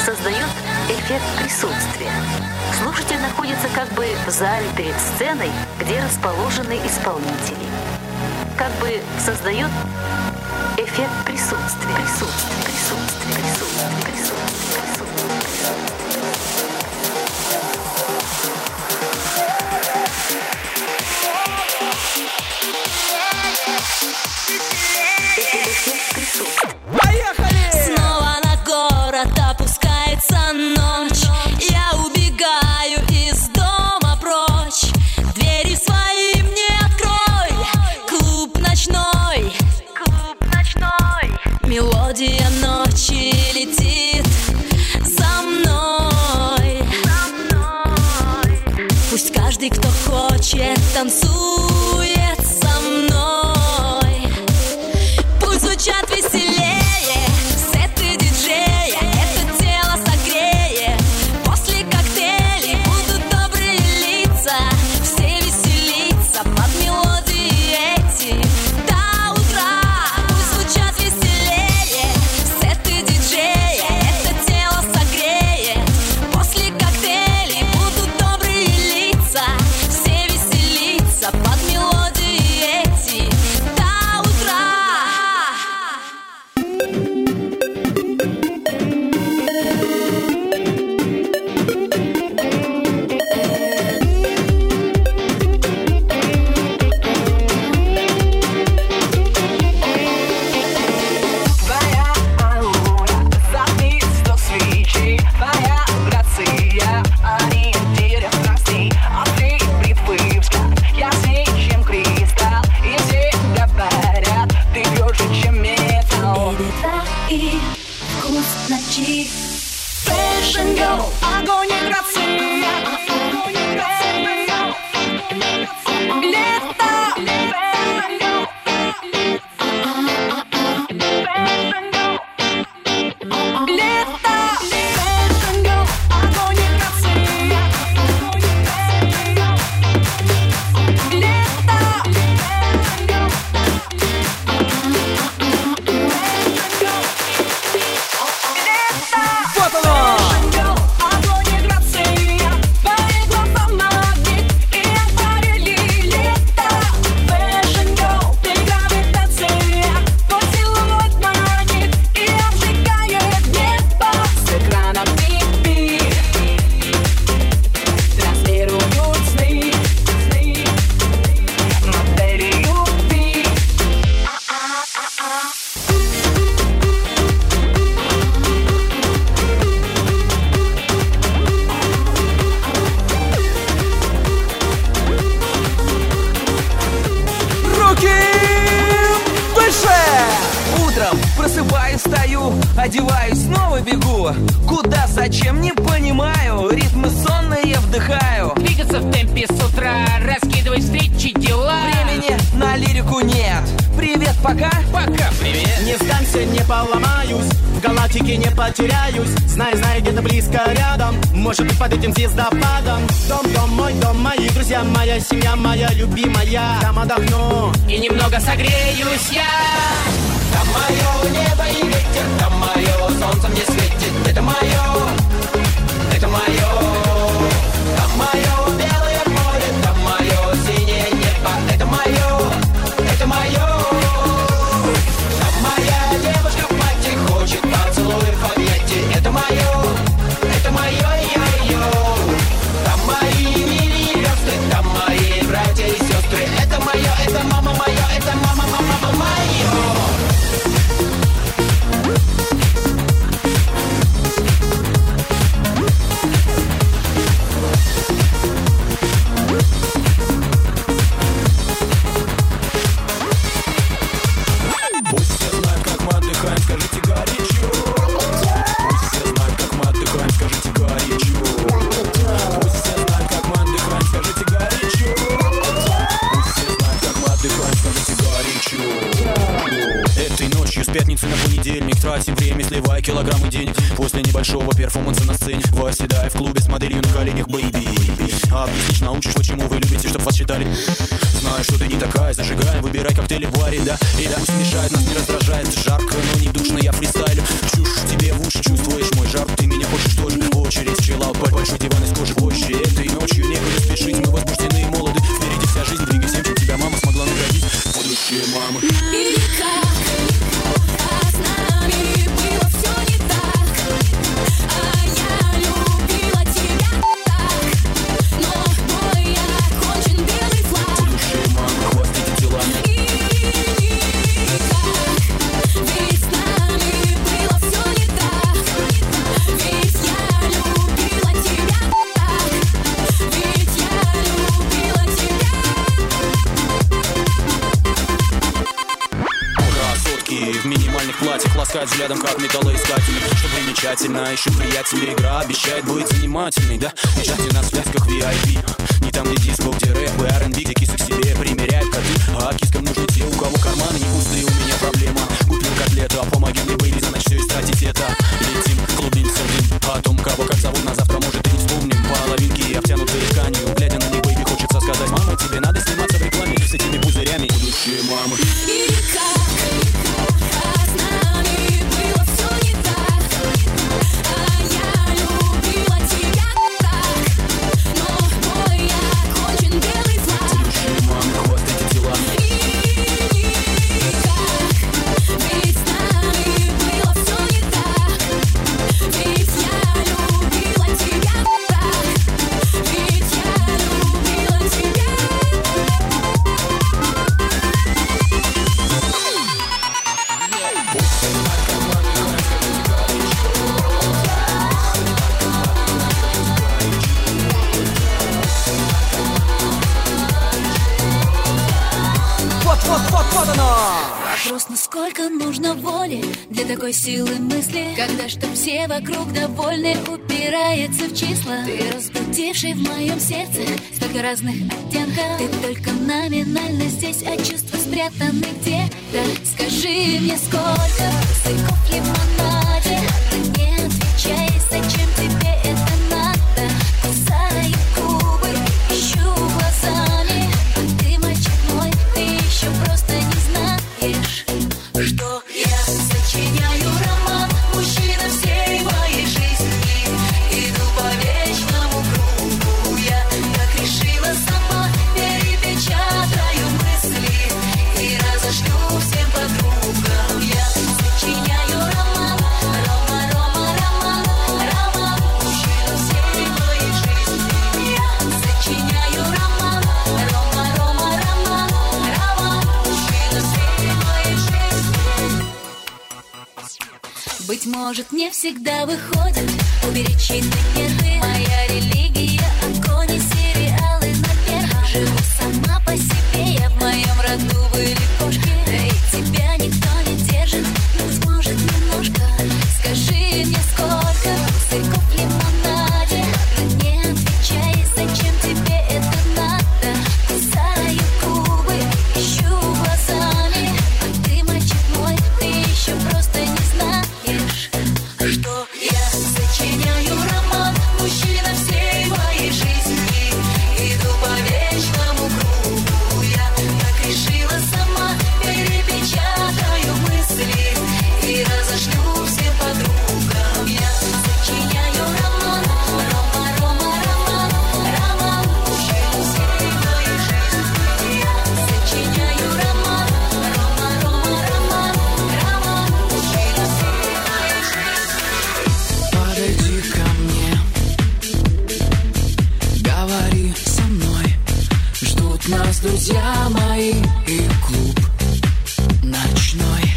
создает эффект присутствия. Слушатель находится как бы в зале перед сценой, где расположены исполнители. Как бы создает эффект присутствия. Присутствие, присутствие, присутствие, присутствие, эффект присутствия. Поехали! Снова на город опускается ночь. Я убегаю из дома прочь. Двери свои мне открой. Клуб ночной. Мелодия ночи летит за мной. Пусть каждый, кто хочет, танцует со мной. Пусть звучат веселее сеты диджея. Это тело согреет. После коктейлей будут добрые лица. Все веселиться под мелодии эти до утра. Пусть звучат веселее сеты диджея. Это тело согреет. После коктейлей будут добрые лица. Все веселиться под мелодии эти до утра. Твоя аура, зажги 100 свечей. Твоя грация, ориентир страстей. Острый бритвый взгляд, ясней, чем кристалл. И все говорят, ты круче, чем металл. И вкус ночи. Fashion girl, огонь и грация. Вот оно! Руки выше! Утром просыпаюсь, встаю, одеваюсь, снова бегу. Куда, зачем, не понимаю. Ритмы сонные вдыхаю. Двигаться в темпе с утра, раскидывать встречи, дела. Времени на лирику нет. Привет, пока. Пока, привет. Не сдамся, не поломаюсь, в галактике не потеряюсь. Знай, где-то близко рядом, может быть под этим звездопадом. Дом мой, дом мои друзья, моя семья, моя любимая. Там отдохну И немного согреюсь я. Там мое небо и ветер, там мое солнце мне светит. Это мое, это мое. Там мое белое море, там мое синее небо. Это мое, это мое. Там моя девушка в платье хочет поцелуев в объятии. Это мое, я-йо. Там мои мили звезды, там мои братья и сестры. Это мое, это мама моя, это мама мое. сливая килограммы денег. После небольшого перформанса на сцене восседая в клубе с моделью на коленях, бэйби. Объяснишь, научишь, почему вы любите, чтоб вас считали. Знаю, что ты не такая, зажигаем, выбирай коктейли в баре, да. И да, пусть мешает, нас не раздражает. Жарко, но не душно, я фристайлю. Чушь тебе в уши, чувствуешь мой жар. Ты меня хочешь тоже, очередь чилаут, большой диван из кожи. Позже этой ночью некуда спешить, мы возбуждены и молоды. Впереди вся жизнь, двигайся, чем тебя мама смогла наградить. Будущее мамы. Ласкать взглядом, как металлоискатель. Что примечательно, еще приятель. Игра обещает быть занимательной, да? Езжайте на связках VIP. Не там, где диско, где рэп и R&B, где кисок себе примеряют коты. А кискам нужны те, у кого карманы не пустые. У меня проблема. Купил котлету, а помоги мне, бэйби, за ночь все истратить это. Летим, клубнимся в дым. О том, кого как зовут, на завтра, может, и не вспомним. Половинки обтянутые тканью. Глядя на них, бэйби, хочется сказать: мама, тебе надо сниматься в рекламе с этими пузырями. Будущее мамы. Вопрос, насколько нужно воли для такой силы мысли, когда чтоб все вокруг довольны, упирается в числа. Ты разбудивший в моем сердце столько разных оттенков. Ты только номинально здесь, а чувства спрятаны где-то. Скажи мне, сколько языков в лимонаде, не отвечай, зачем тебе это надо. Кусаю губы, ищу глазами, а ты, мальчик мой, ты еще просто не знаешь, что я сочиняю роман, мужчина всей моей жизни. Иду по вечному кругу, я как решила сама, перепечатаю мысли и разошлю всем подругам. Я сочиняю роман, роман, мужчина всей моей жизни. Я сочиняю роман, роман, мужчина всей моей жизни. Быть может, не всегда выходит уберечь чьи-то нервы. Моя религия — огонь и сериалы на первом. Живу сама по себе, я в моем роду были кошки. Да и тебя никто не держит, быть может, немножко. Скажи мне, сколько пузырьков в лимонаде, не отвечай, зачем тебе это надо. Кусаю губы, ищу глазами, а ты, мальчик мой, ты еще просто не знаешь, что я сочиняю роман, мужчина всей моей жизни. Иду по вечному кругу, я так решила сама, перепечатаю мысли и разошлю всем подругам. Я сочиняю роман, роман, мужчина всей моей жизни. Я сочиняю роман, роман, мужчина всей моей жизни. Подойди ко мне, говори со мной. Ждут нас друзья мои и клуб ночной.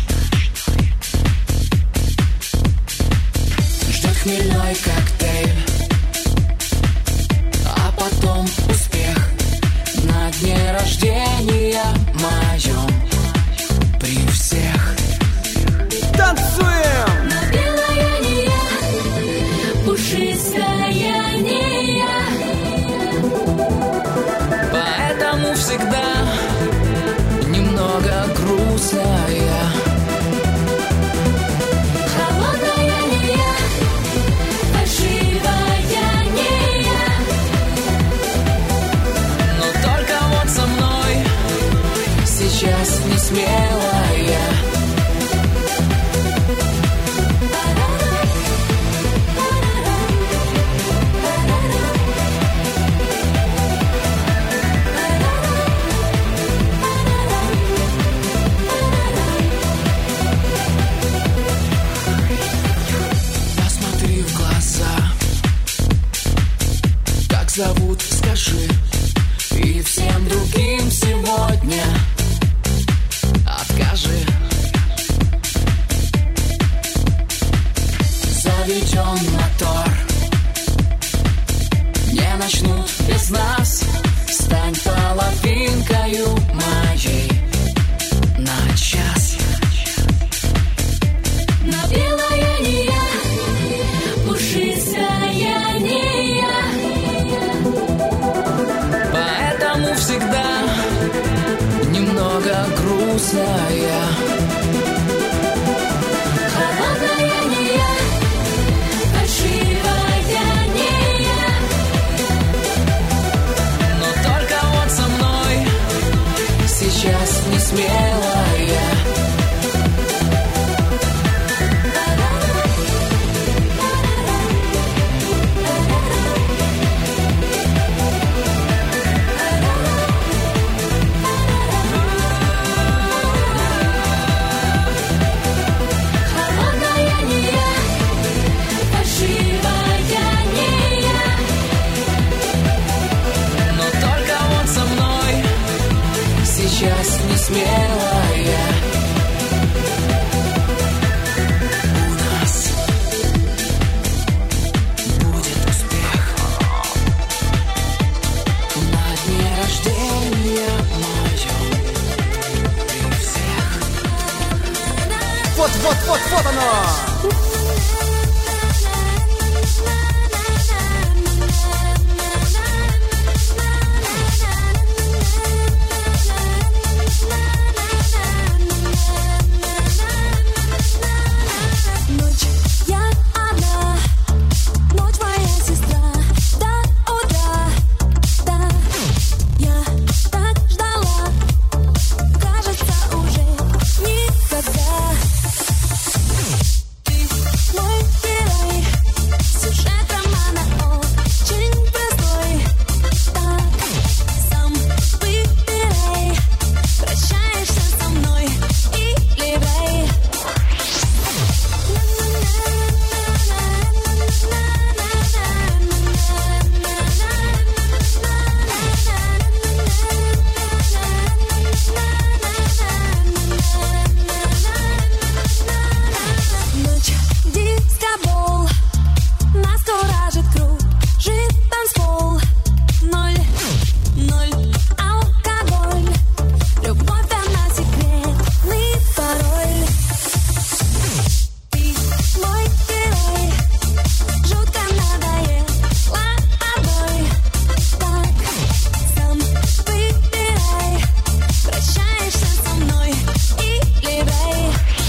Ждет хмельной коктейль, а потом успех на дне рождения моем при всех. Танцуем! Но белая не я, пушистая не я. Поэтому всегда немного грустная. Холодная не смелая. Посмотри в глаза, как зовут, скажи. И всем другим сегодня откажи. Заведен мотор, не начнут без нас. Стань половинкою моей на час. Но белая не я, пушистая не я. Поэтому всегда немного грустная. Холодная не я, фальшивая не я. Но только вот со мной сейчас не смелая. Холодная не я, фальшивая не я. Но только вот со мной сейчас не смелая. У нас будет успех на дне рождения моем при всех. Вот оно! Ночь я одна, ночь моя сестра. До утра, да, я так ждала. Кажется, уже никогда. Ты мой герой, сюжет романа очень простой. Так, сам выбирай, прощаешься со мной или рай. Ночь дискобол, нас куражит круг, жит танцпол. 0-0 алкоголь, любовь она секретный пароль. Ты мой герой, жутко надоела одной. Так, сам выбирай, прощаешься со мной или рай.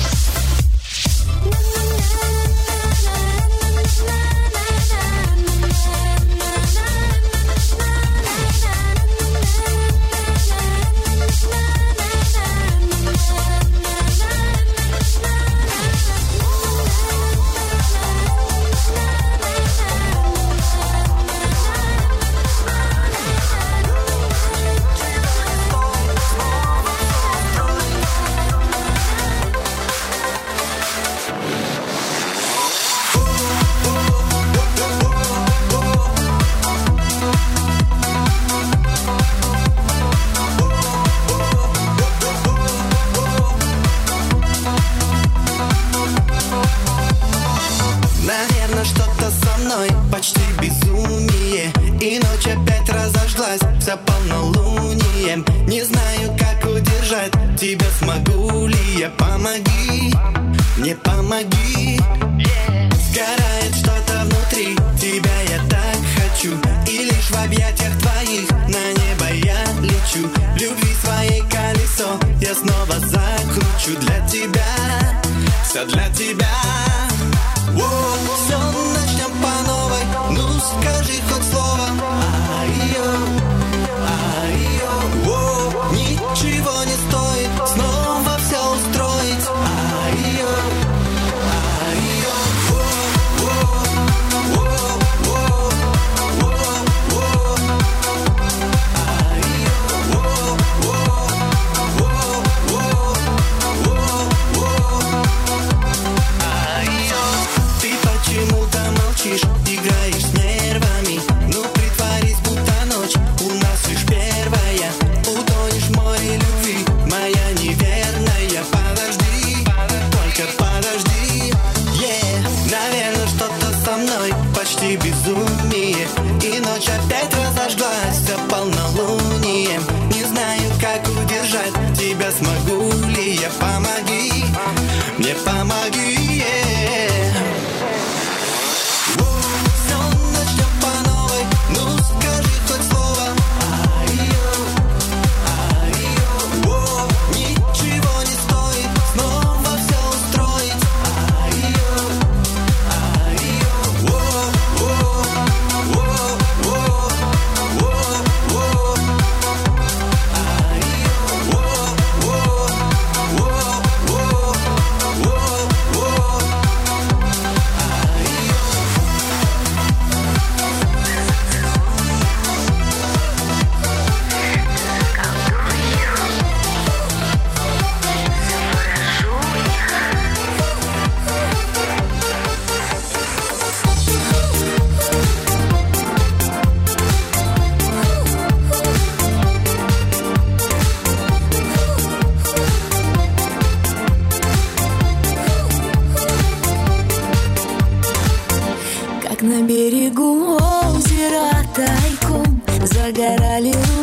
Наверное, что-то со мной почти безумие. И ночь опять разожглась, вся полнолунием. Не знаю, как удержать тебя, смогу ли я. Помоги, мне помоги. Сгорает что-то внутри, тебя я так хочу. И лишь в объятиях твоих на небо я лечу. Любви своей колесо я снова закручу. Для тебя, все для тебя. Все начнем по новой. Ну скажи хоть слово. Ай-ё, ай-ё. Ничего не стоит снова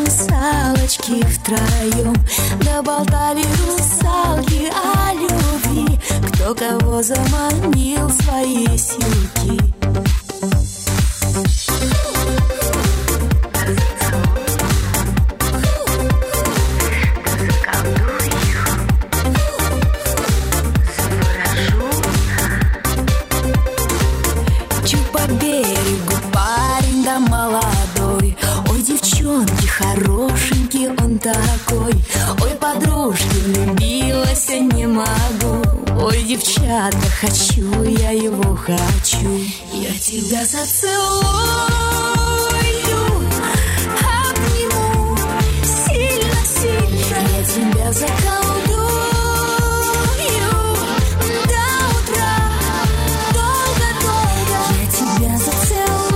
русалочки втроем, да болтали русалки о любви, кто кого заманил в свои силки. Хорошенький он такой, ой, подружки, влюбилась, не могу. Ой, девчата, хочу, я его хочу. Я тебя зацелую, обниму сильно-сильно. Я тебя заколдую до утра, долго-долго. Я тебя зацелую.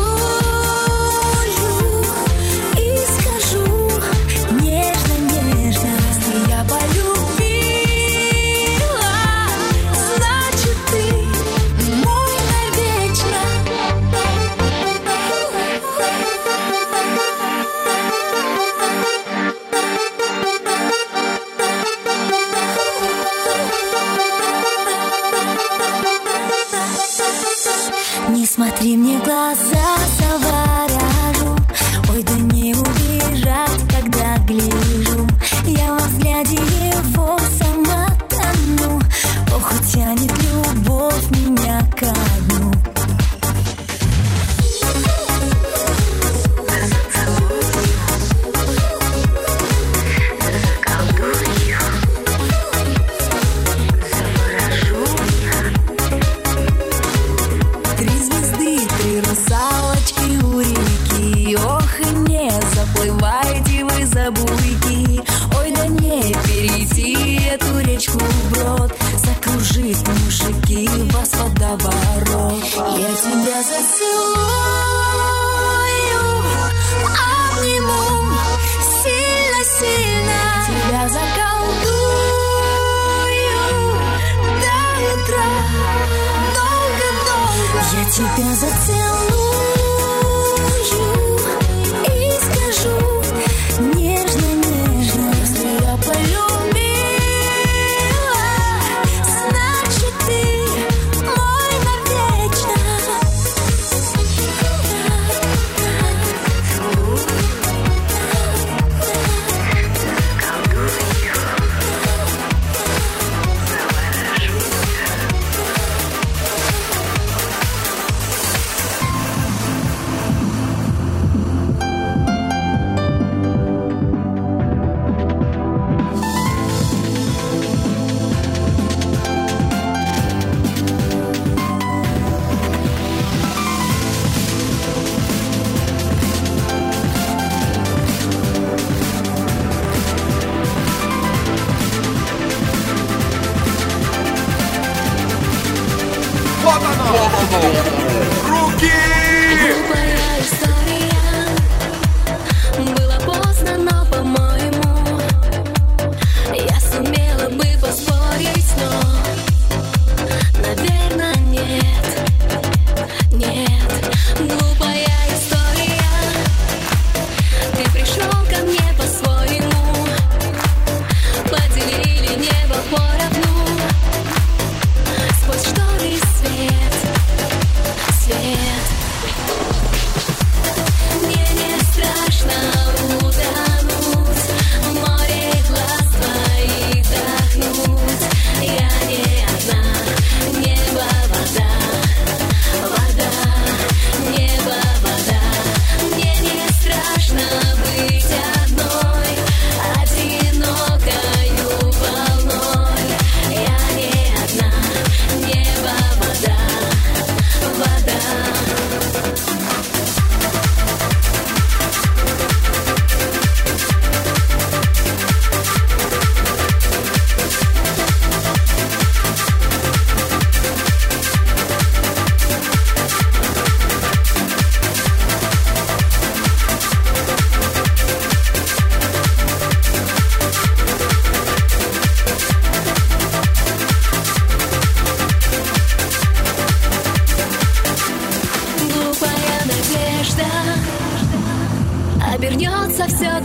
Не смотри мне в глаза, заворожу. Ой, да не убежать, когда гляжу. Я во взгляде его сама тону. Ох, тянет любовь меня ко дну. Ой, да не перейти эту речку вброд, закружит мужики вас водоворот. Я тебя зацелую, обниму сильно-сильно. Тебя заколдую до утра, долго-долго. Я тебя зацелую и скажу нежно-нежно, если я полюбила, значит ты мой навечно.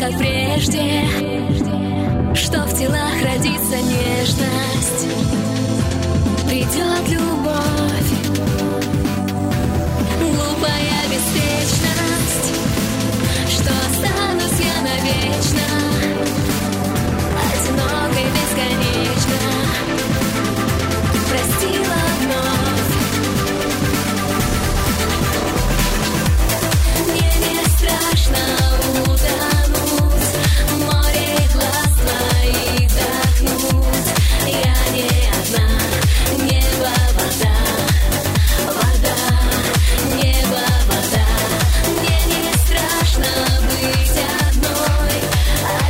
как прежде, что в телах родится нежность. Придет любовь, глупая беспечность, что останусь я навечно, одинокой бесконечно. Простила вновь. Мне не страшно утонуть в море глаз твоих вдохнуть. Я не одна, небо, вода, вода, небо, вода. Мне не страшно быть одной,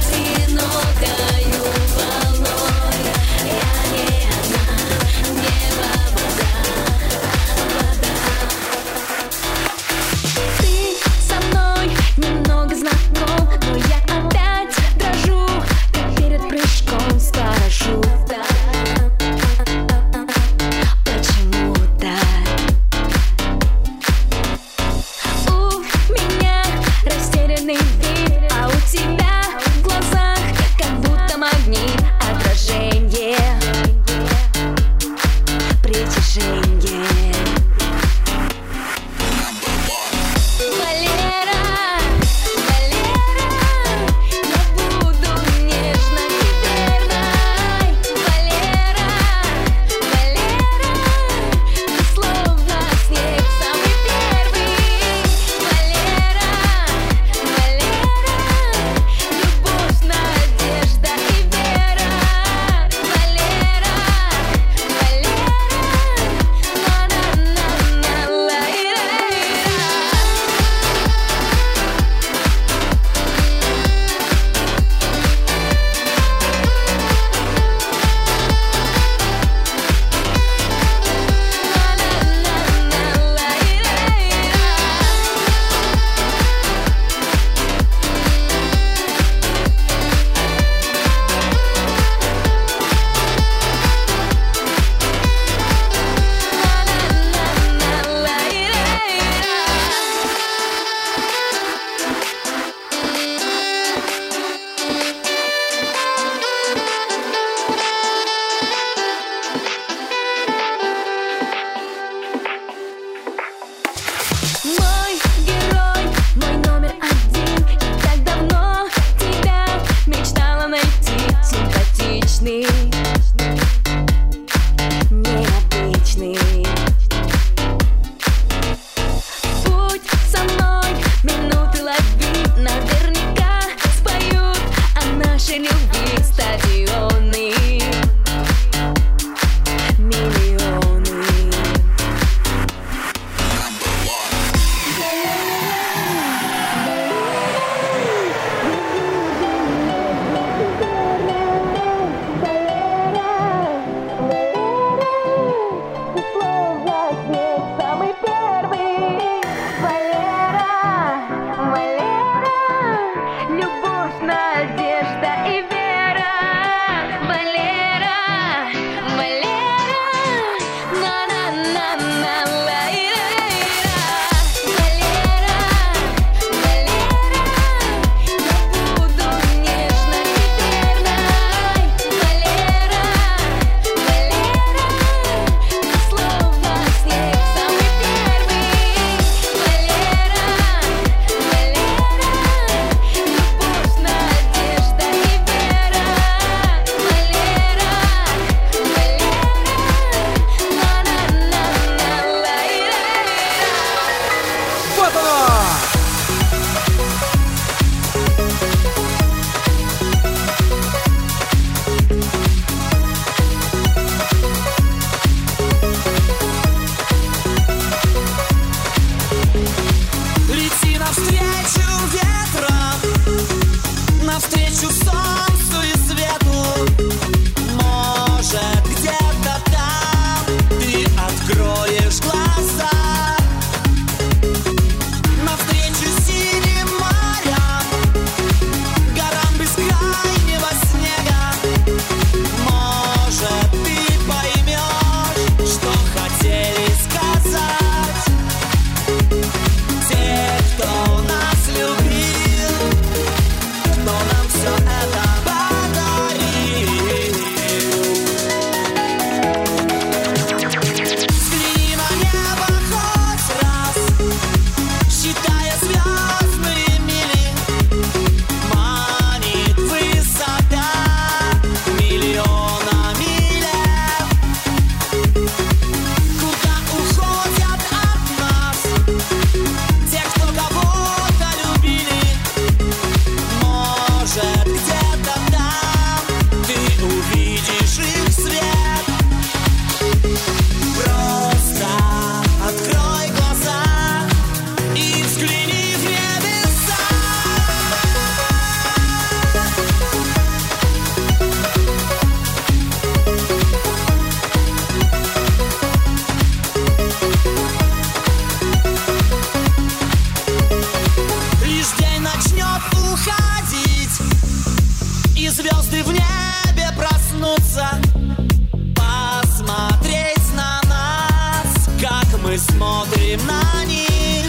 посмотрим на них.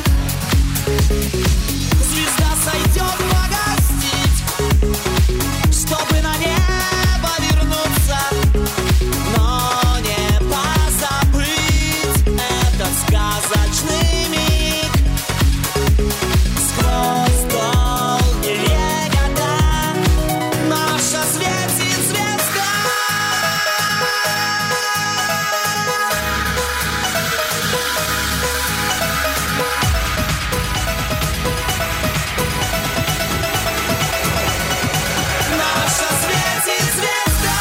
Звезда сойдет погостить, чтобы на небо вернуться, но не позабыть этот сказочный миг. Сквозь долгие года наша светит звезда. Наша светит звезда.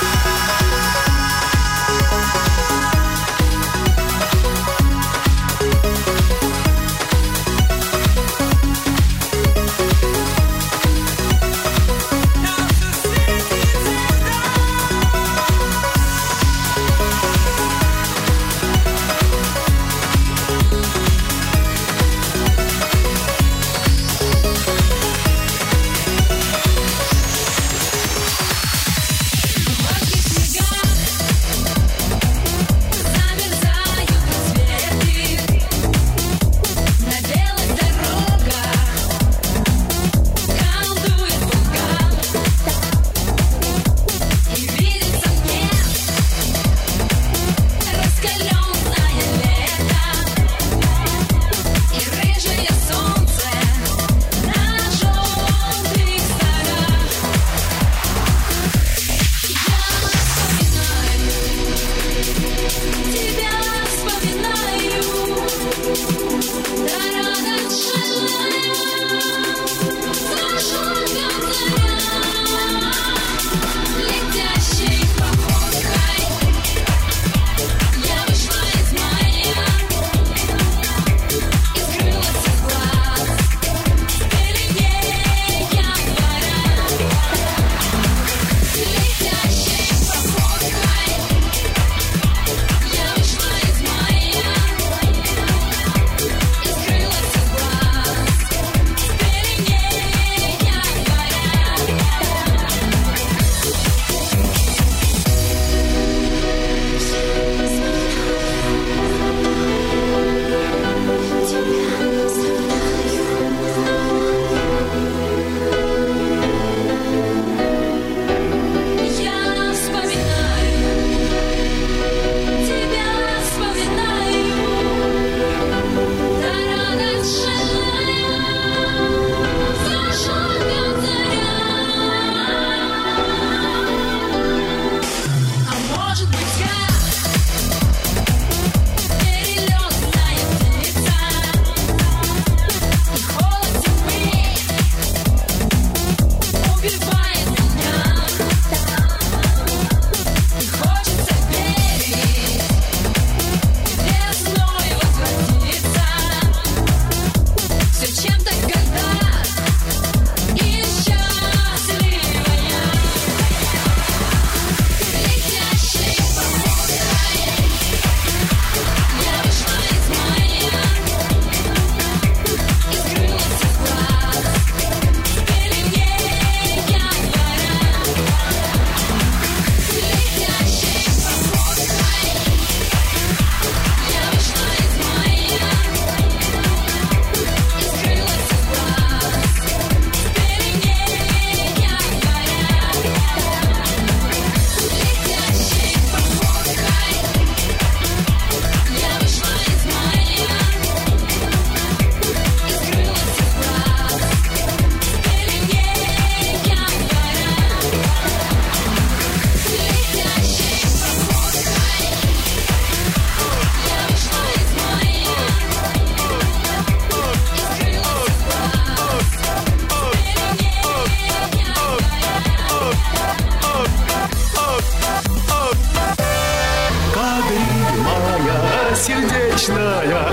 сердечная,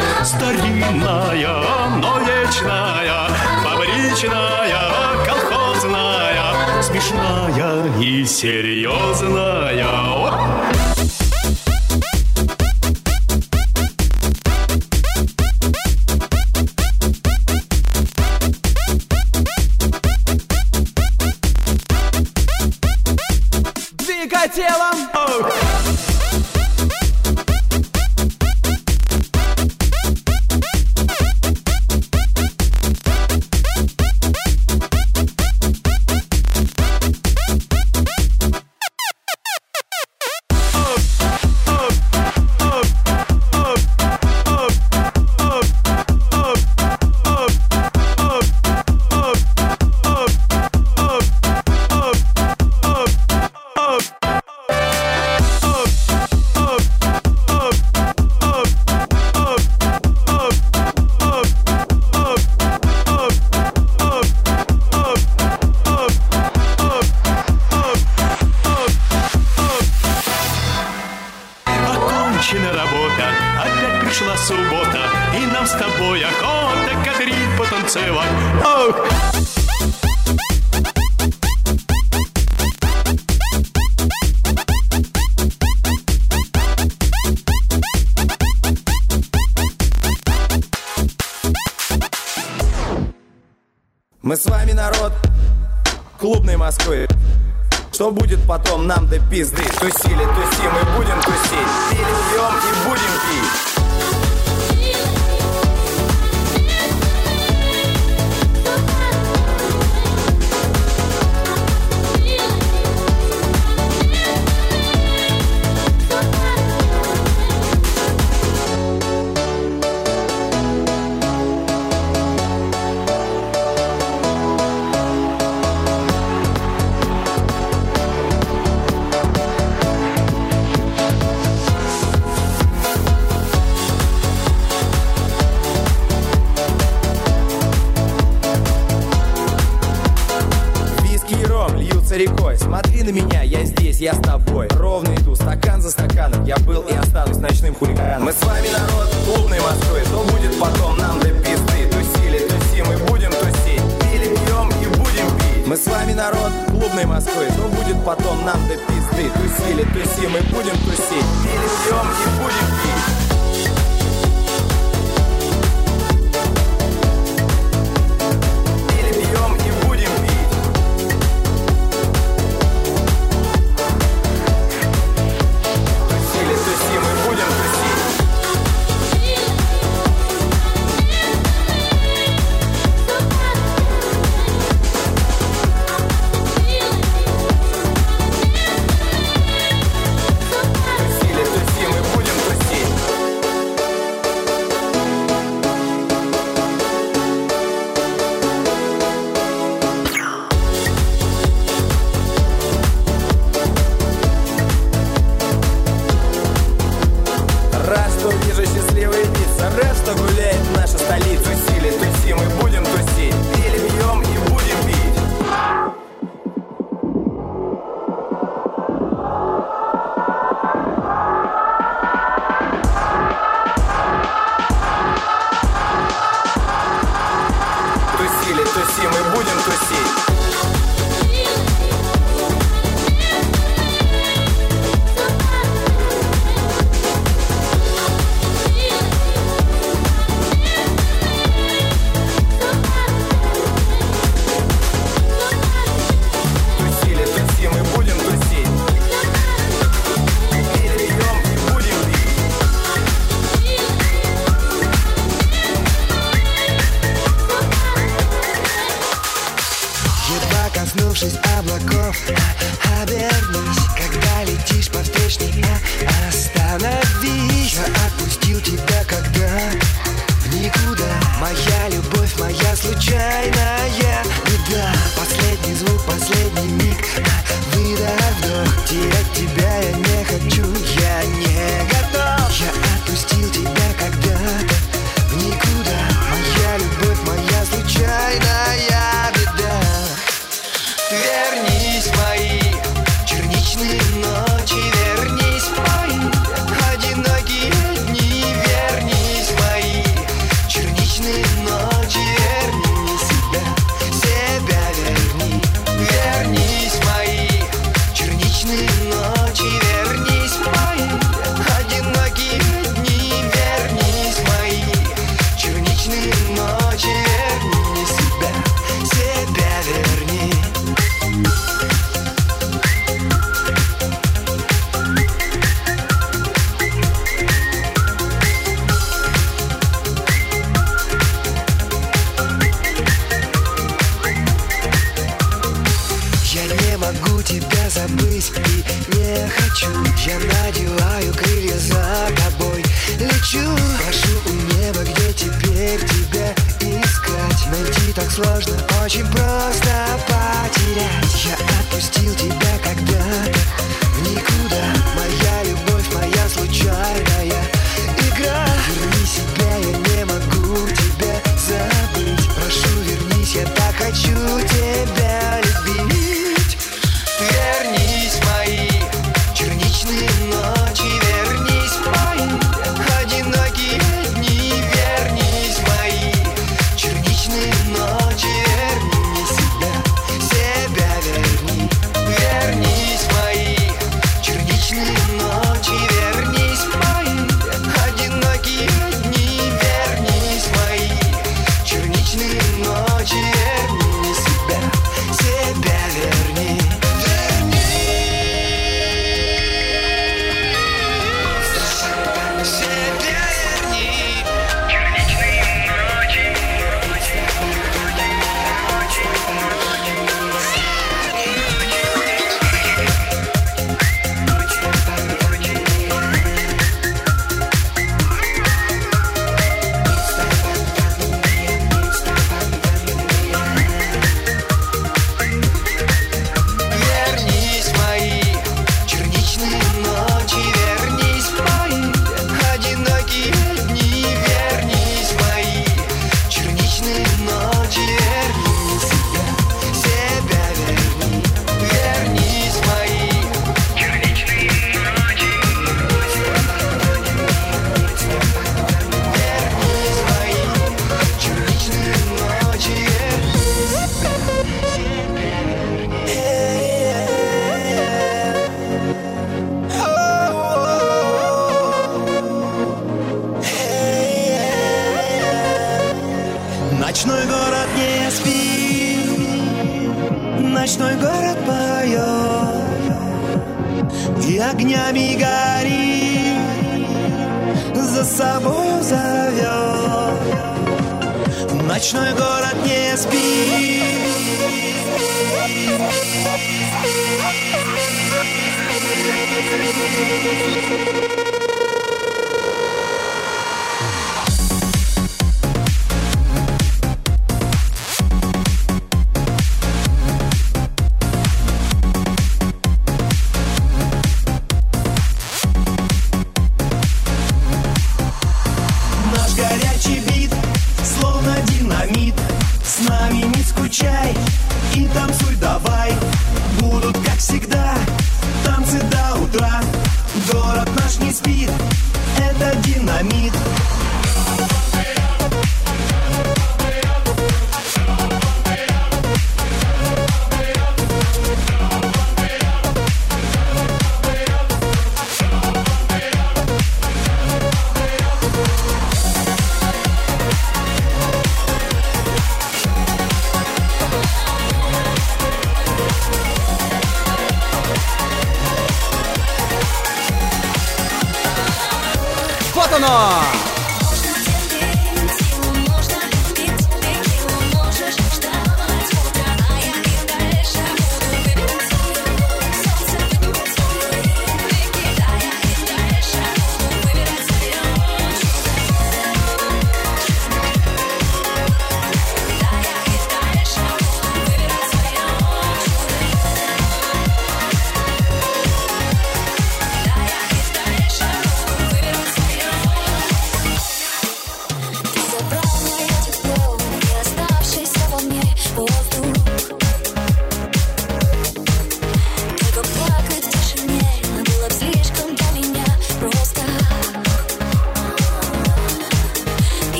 старинная, но вечная, фабричная, колхозная, смешная и серьезная. Двигай телом! танцевать. Ох! Мы с вами народ клубной Москвы. Что будет потом, нам до пизды. Тусили, тусим и будем тусить. Пили, пьем и будем пить. Рекой. Смотри на меня, я здесь, я с тобой. Ровно иду, стакан за стаканом. Я был и останусь ночным хулиганом. Мы с вами народ клубной Москвы. Что будет потом, нам до пизды. Тусили, тусим и будем тусить. Пили, пьем и будем пить. Мы с вами народ клубной Москвы. Что будет потом, нам до пизды. Тусили, тусим и будем тусить. Пили, пьем и будем пить. Коснувшись облаков, обернись, когда летишь по встречной, остановись. Я отпустил тебя, когда в никуда. Моя любовь, моя случайная беда. Последний звук, последний миг, выдох, вдох. Терять тебя я не хочу, я не готов. Я отпустил тебя когда-то в никуда. Моя любовь, моя случайная беда. Вернись в мои черничные ночи, вернись в мои одинокие дни, вернись в мои черничные ночи, верни себя верни. Вернись в мои черничные ночи, вернись в мои одинокие дни, вернись в мои черничные ночи, верни себя верни. Я не могу тебя забыть и не хочу. Я надеваю крылья, за тобой лечу. Прошу у неба, где теперь тебя искать. Найти так сложно, очень просто потерять. Я отпустил тебя когда-то в никуда. Моя любовь, моя случайная игра. Верни себя, я не могу тебя забыть. Прошу, вернись, я так хочу тебя любить. Вернись в мои черничные ночи, вернись в мои одинокие дни, вернись в мои черничные огнями гори, за собой зовет. Ночной город не спит. И танцуй давай, будут как всегда танцы до утра. Город наш не спит, это динамит. Вот оно!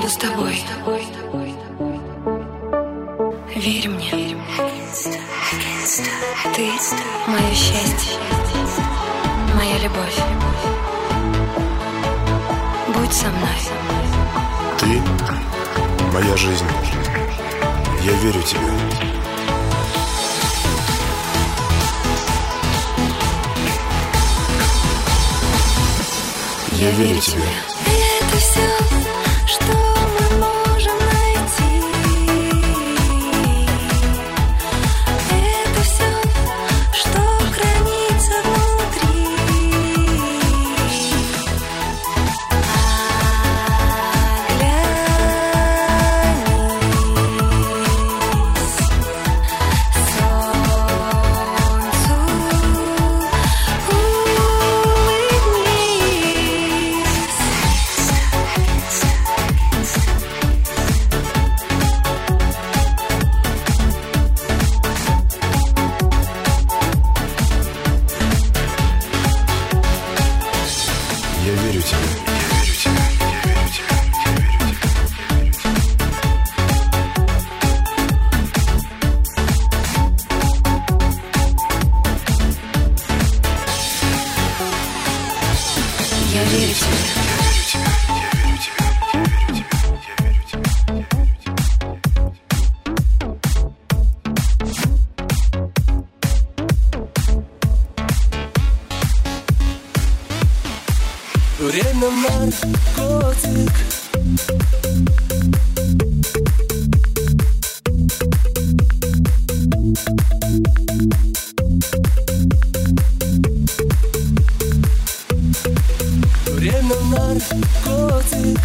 буду с тобой. Верь мне. Ты мое счастье, моя любовь. Будь со мной. Ты моя жизнь. Я верю тебе. Я верю тебе. Это все, что мы можем найти. Это все, что хранится внутри. Время наркотик. Время наркотик.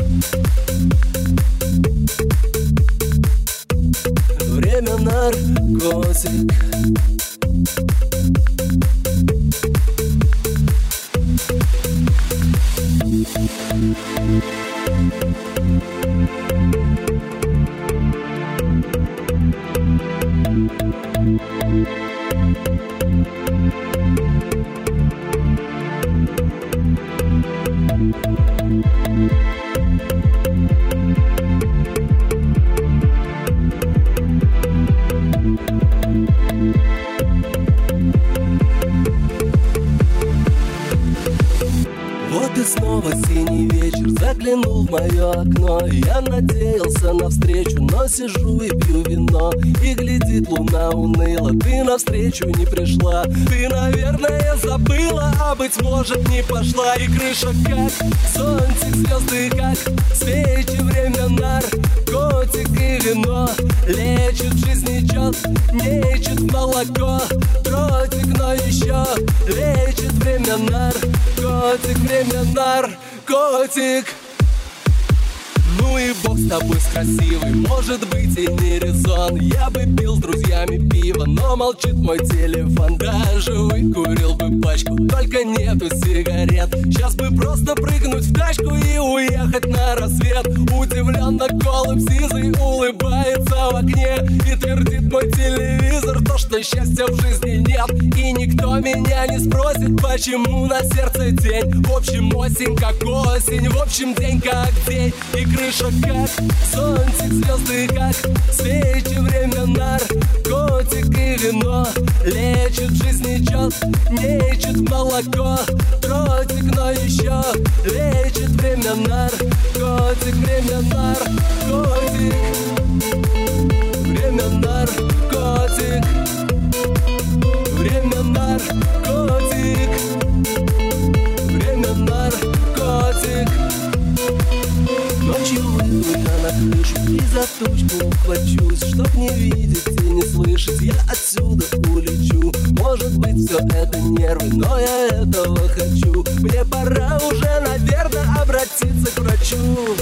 Время наркотик. Вот и снова синий вечер заглянул в мое окно. Я надеялся на встречу, но сижу и пью вино. И глядит луна уныло, ты навстречу не пришла. Ты, наверное, забыла, а быть может не пошла. И крыша как зонтик, звезды как свечи. Время наркотик и вино лечит жизни чет, нечет молоко. Тротик, но еще лечит время наркотик. Время наркотик. Ну и бог с тобой, с красивой, может быть и не резон. Я бы пил с друзьями пиво, но молчит мой телефон. Даже выкурил бы пачку, только нету сигарет. Сейчас бы просто прыгнуть в тачку и уехать на рассвет. Удивленно голубь сизый улыбается в окне и твердит мой телевизор то, что счастья в жизни нет. И никто меня не спросит, почему на сердце день. В общем, осень как осень, в общем, день как день. И крыша как зонтик, звезды как свечи. Время наркотик и вино лечит жизни чет, нечет молоко. Тротик, но еще лечит время наркотик. Время наркотик. Время наркотик. Время наркотик. Время наркотик. Ночью выйду я на крышу и за тучку ухвачусь, чтоб не видеть и не слышать, я отсюда улечу. Может быть, все это нервы, но я этого хочу. Мне пора уже, наверное, обратиться к врачу.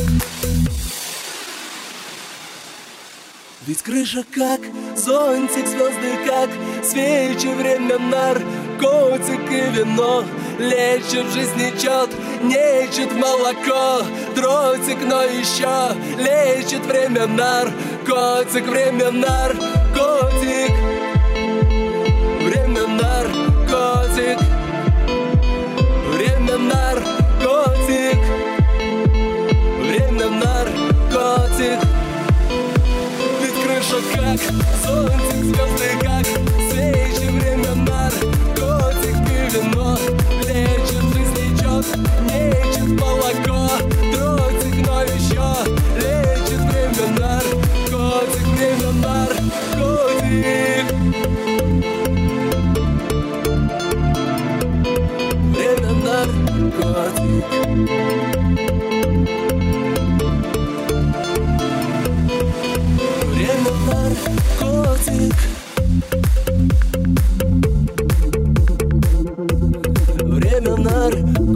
Ведь крыша как зонтик, звезды как свечи. Время наркотик и вино лечит жизни чет, нечет молоко. Дротик, но еще лечит время наркотик. Время наркотик. Время наркотик. Время наркотик. Время наркотик.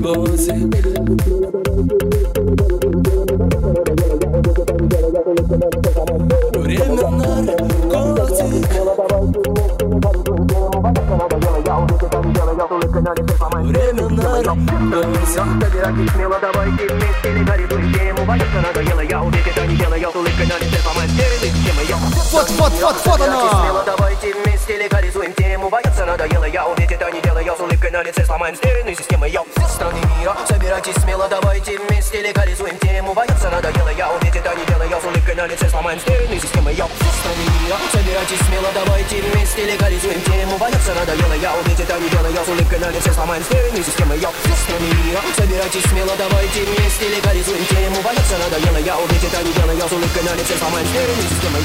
наркотик. Время наркотик. Время наркотик. Собирайтесь смело, давайте вместе легализуем тему. Бояться надоело, я уверен, это не дело, я с улыбкой на лице, по-моему, стерильной системы. Вот оно! Смело, давайте вместе легализуем тему. Бояться надоело, я уверен, это не дело, я с улыбкой на лице, сломаем стерильной системы. Все страны мира, собирайтесь смело, давайте вместе легализуем тему. Бояться надоело, я уверен, это не дело, я с улыбкой на лице, сломаем стерильной системы. Все страны мира, собирайтесь смело, давайте вместе легализуем тему. Бояться надоело, я уверен, это не дело, я с улыбкой на лице, сломаем стерильной системы. Все страны мира, собирайтесь смело, давайте вместе легализуем тему. Бояться надоело, я уверен, это не дело, я с улыбкой на лице, сломаем стерильной системы.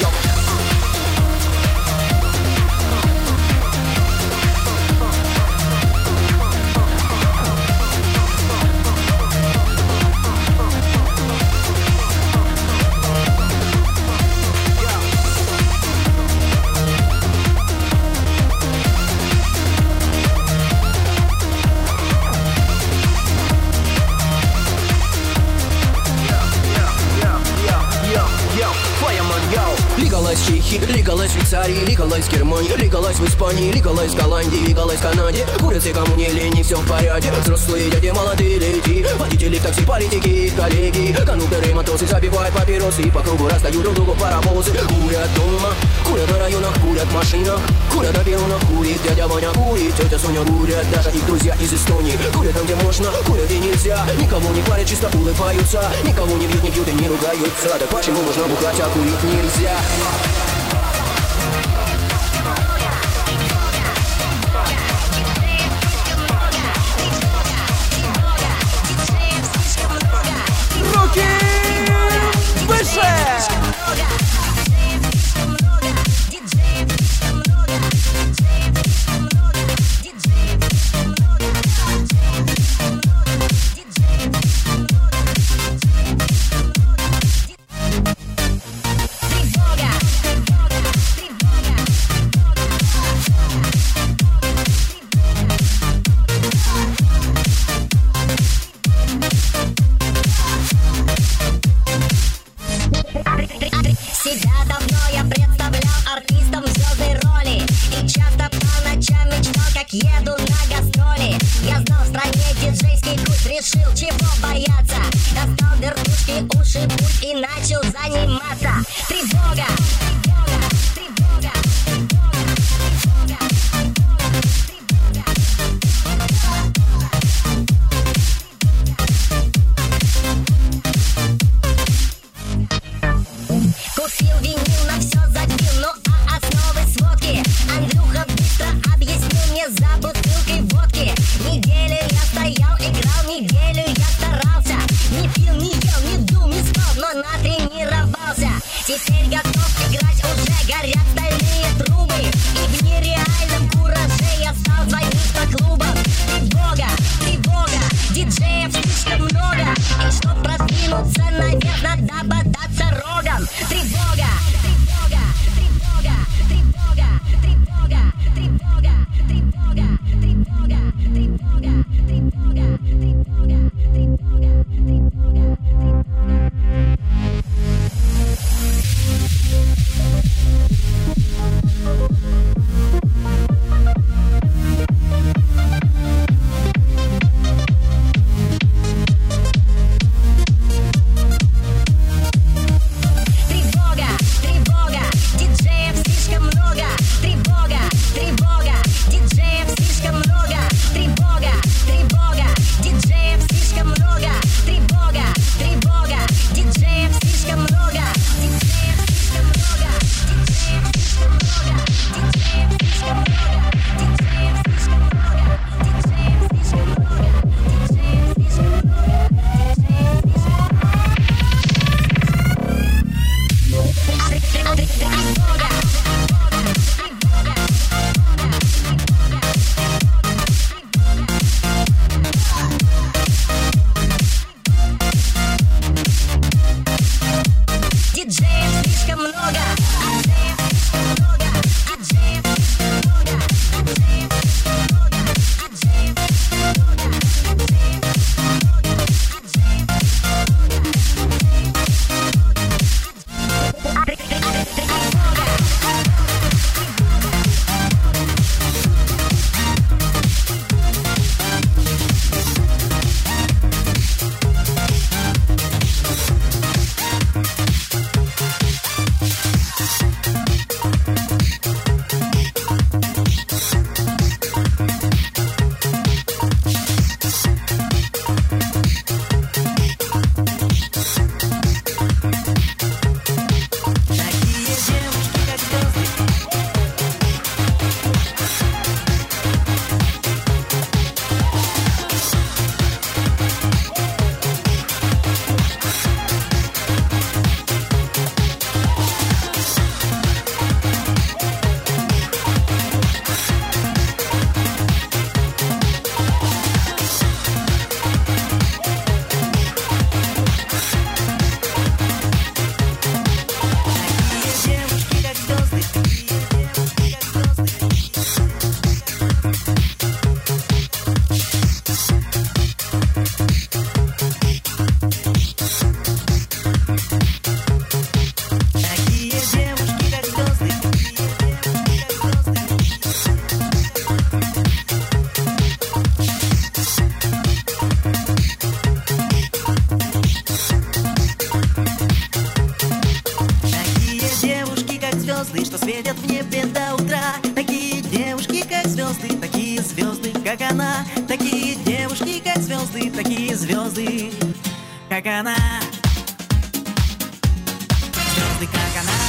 Лигалайз в Чехии, лигалайз в Швейцарии, лигалайз в Германии, лигалайз в Испании, лигалайз в Голландии, лигалайз в Канаде. Курицы, кому не лень, все в порядке. Взрослые дяди, молодые леди, водители в такси, политики, коллеги, кондукторы, матросы забивают папиросы и по кругу раздают друг другу паровозы. Курят дома, курят на районах, курят в машинах, курят на перронах, курит дядя Ваня, курит тетя Соня, курят даже их друзья из Эстонии. Курят там, где можно, курят где нельзя. Никого не парят, чисто улыбаются, никого не бьют, не пьют и не ругаются. Так почему можно бухать, а курить нельзя? Руки выше! Себя давно я представлял артистом в звездной роли и часто по ночам мечтал, как еду на гастроли. Я знал в стране диджейский культ, решил чего бояться. Достал вертушки, уши, пульт и начал заниматься. Тревога! Купил винил, на все забил, ну а основы сводки Андрюха быстро объяснил мне за бутылку как она. Такие девушки, как звезды, такие звезды, как она. Звезды, как она.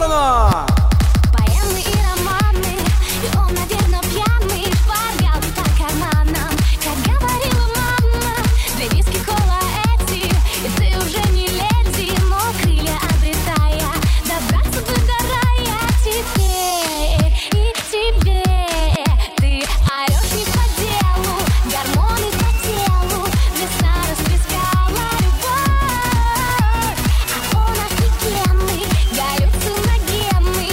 оно! Поэмы и романы, и он, наверное, пьяный, шпаргал по карманам. Как говорила мама, для виски кола эти, и ты уже не леди, но крылья обретая, добраться бы до рая. Теперь и тебе ты орешь не по делу, гормоны по телу, весна расплескала любовь. А он офигенный, галлюциногенный,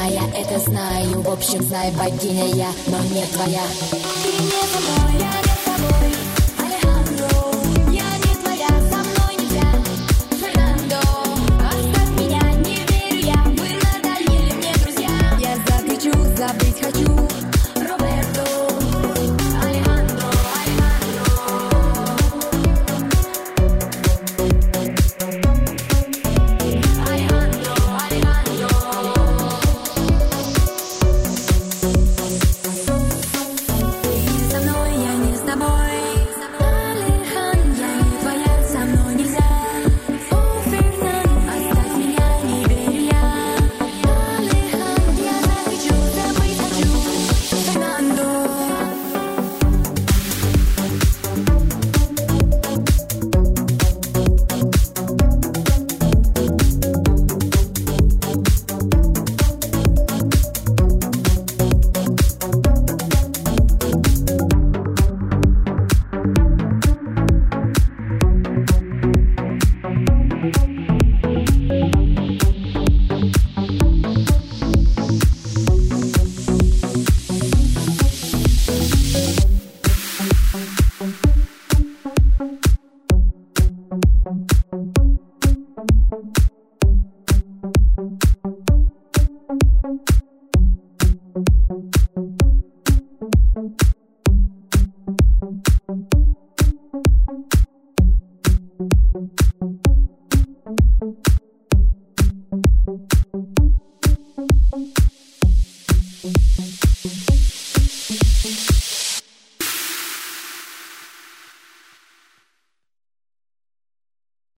я это знаю. В общем, знай, богиня я, но не твоя. Ты не со мной, я не с тобой. Алехандро, я не твоя, со мной нельзя. Фернандо, оставь меня, не верю я. Вы надоели мне, друзья. Я закричу, забыть хочу. Роберто, Алехандро, со мной я не с тобой. Алехан, я не твоя, со мной нельзя. О, Фернан, оставь меня, не верю я. Алехан, я закричу, забыть хочу. Фернандо. Thank you.